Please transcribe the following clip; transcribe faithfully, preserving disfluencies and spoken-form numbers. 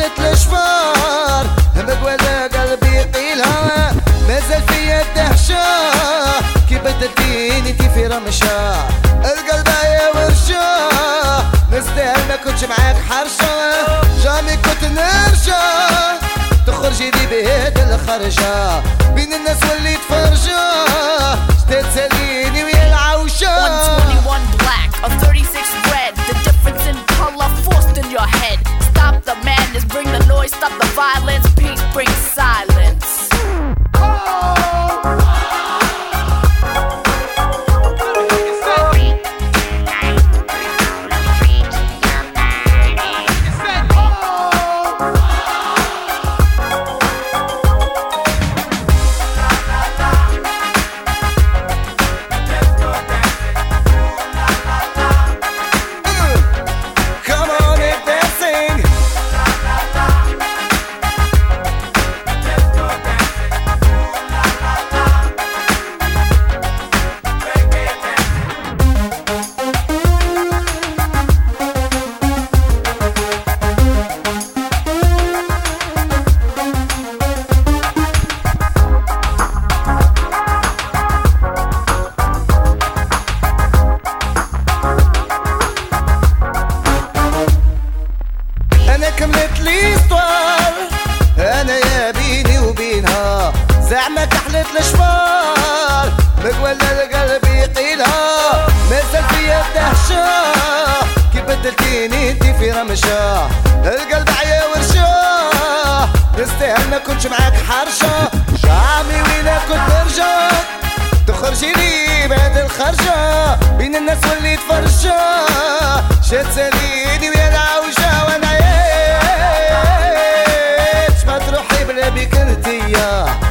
حلت الاشفار مقولة قلبي يطيلها مازال فيا الدهشة كي بدلتيني انتي في رمشة القلب يا ورشة نستاهل ما كنتش معاك حرشة جامي كنت نرجع تخرجي لي بهاد الخرجة بين الناس وليت فرجة جداد ساليني ويا العوشة one twenty-one black or thirty-six red. The difference in color forced in your head. Stop the madness, bring the noise, stop the violence. Peace brings silence. انا كملت لي سطوار انا يا بيني وبينها زعما كحلت الاشفار مقولة القلب يطيلها مازال فيا الدهشة كي بدلتيني انتي في رمشة القلب عيا ورشة نستاهل ما كنتش معاك حرشة جامي وينا كنت نرجع تخرجي لي بعد الخرجة بين الناس وليت فرشة شات ساليني ويا العوجة وانا عييت ما تروحي بلا بيك انتيا